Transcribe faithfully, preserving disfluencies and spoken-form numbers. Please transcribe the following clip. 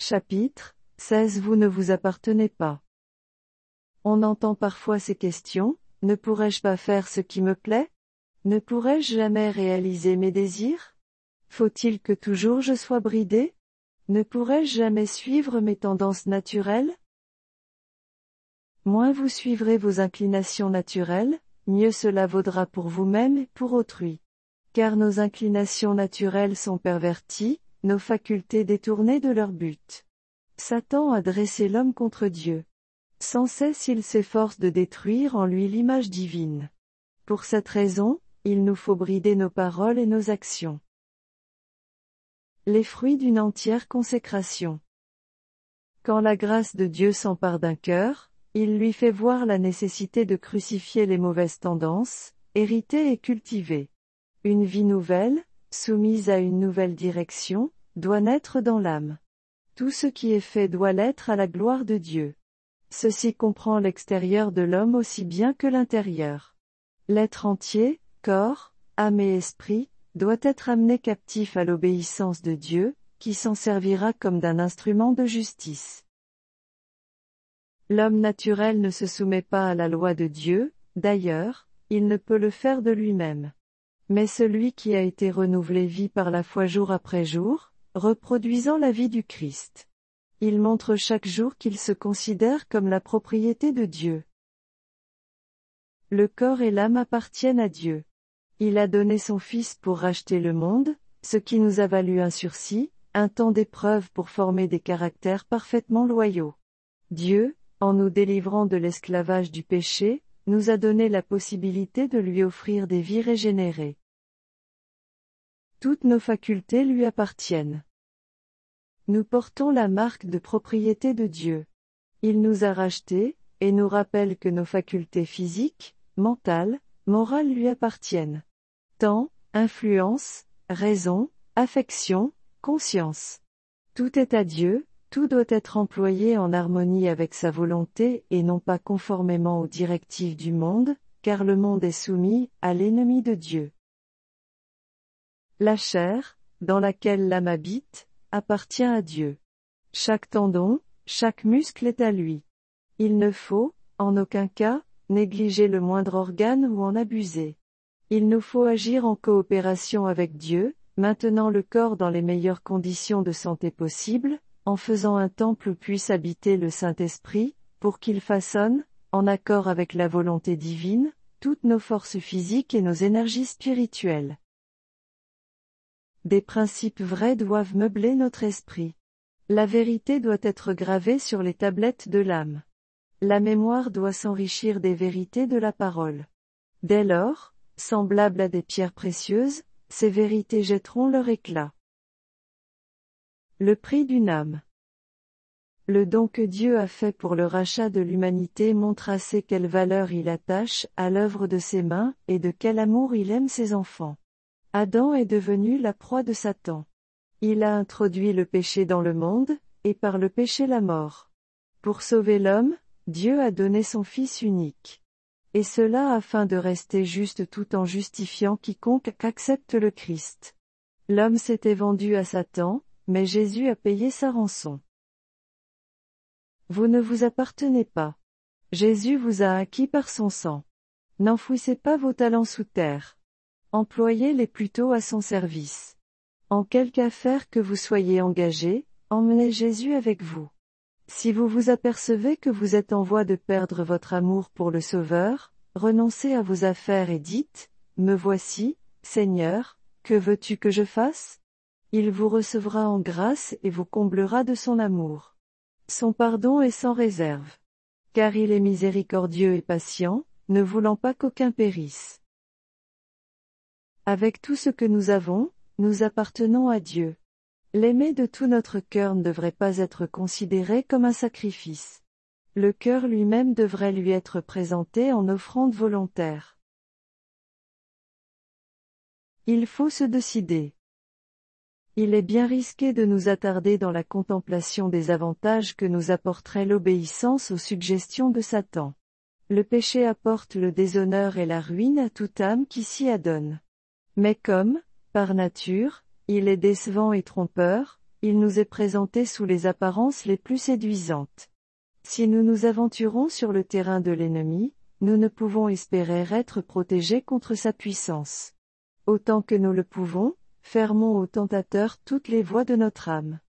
Chapitre seize Vous ne vous appartenez pas. On entend parfois ces questions, ne pourrais-je pas faire ce qui me plaît? Ne pourrais-je jamais réaliser mes désirs? Faut-il que toujours je sois bridé? Ne pourrais-je jamais suivre mes tendances naturelles? Moins vous suivrez vos inclinations naturelles, mieux cela vaudra pour vous-même et pour autrui. Car nos inclinations naturelles sont perverties, nos facultés détournées de leur but. Satan a dressé l'homme contre Dieu. Sans cesse il s'efforce de détruire en lui l'image divine. Pour cette raison, il nous faut brider nos paroles et nos actions. Les fruits d'une entière consécration. Quand la grâce de Dieu s'empare d'un cœur, il lui fait voir la nécessité de crucifier les mauvaises tendances, héritées et cultivées. Une vie nouvelle, soumise à une nouvelle direction, doit naître dans l'âme. Tout ce qui est fait doit l'être à la gloire de Dieu. Ceci comprend l'extérieur de l'homme aussi bien que l'intérieur. L'être entier, corps, âme et esprit, doit être amené captif à l'obéissance de Dieu, qui s'en servira comme d'un instrument de justice. L'homme naturel ne se soumet pas à la loi de Dieu, d'ailleurs, il ne peut le faire de lui-même. Mais celui qui a été renouvelé vit par la foi jour après jour, reproduisant la vie du Christ. Il montre chaque jour qu'il se considère comme la propriété de Dieu. Le corps et l'âme appartiennent à Dieu. Il a donné son Fils pour racheter le monde, ce qui nous a valu un sursis, un temps d'épreuve pour former des caractères parfaitement loyaux. Dieu, en nous délivrant de l'esclavage du péché, nous a donné la possibilité de lui offrir des vies régénérées. Toutes nos facultés lui appartiennent. Nous portons la marque de propriété de Dieu. Il nous a rachetés, et nous rappelle que nos facultés physiques, mentales, morales lui appartiennent. Temps, influence, raison, affection, conscience. Tout est à Dieu, tout doit être employé en harmonie avec sa volonté et non pas conformément aux directives du monde, car le monde est soumis à l'ennemi de Dieu. La chair, dans laquelle l'âme habite, appartient à Dieu. Chaque tendon, chaque muscle est à lui. Il ne faut, en aucun cas, négliger le moindre organe ou en abuser. Il nous faut agir en coopération avec Dieu, maintenant le corps dans les meilleures conditions de santé possibles, en faisant un temple où puisse habiter le Saint-Esprit, pour qu'il façonne, en accord avec la volonté divine, toutes nos forces physiques et nos énergies spirituelles. Des principes vrais doivent meubler notre esprit. La vérité doit être gravée sur les tablettes de l'âme. La mémoire doit s'enrichir des vérités de la parole. Dès lors, semblables à des pierres précieuses, ces vérités jetteront leur éclat. Le prix d'une âme. Le don que Dieu a fait pour le rachat de l'humanité montre assez quelle valeur il attache à l'œuvre de ses mains et de quel amour il aime ses enfants. Adam est devenu la proie de Satan. Il a introduit le péché dans le monde, et par le péché la mort. Pour sauver l'homme, Dieu a donné son Fils unique. Et cela afin de rester juste tout en justifiant quiconque accepte le Christ. L'homme s'était vendu à Satan, mais Jésus a payé sa rançon. Vous ne vous appartenez pas. Jésus vous a acquis par son sang. N'enfouissez pas vos talents sous terre. Employez-les plutôt à son service. En quelque affaire que vous soyez engagé, emmenez Jésus avec vous. Si vous vous apercevez que vous êtes en voie de perdre votre amour pour le Sauveur, renoncez à vos affaires et dites, « Me voici, Seigneur, que veux-tu que je fasse ?» Il vous recevra en grâce et vous comblera de son amour. Son pardon est sans réserve. Car il est miséricordieux et patient, ne voulant pas qu'aucun périsse. Avec tout ce que nous avons, nous appartenons à Dieu. L'aimer de tout notre cœur ne devrait pas être considéré comme un sacrifice. Le cœur lui-même devrait lui être présenté en offrande volontaire. Il faut se décider. Il est bien risqué de nous attarder dans la contemplation des avantages que nous apporterait l'obéissance aux suggestions de Satan. Le péché apporte le déshonneur et la ruine à toute âme qui s'y adonne. Mais comme, par nature, il est décevant et trompeur, Il nous est présenté sous les apparences les plus séduisantes. Si nous nous aventurons sur le terrain de l'ennemi, nous ne pouvons espérer être protégés contre sa puissance. Autant que nous le pouvons, fermons au tentateur toutes les voies de notre âme.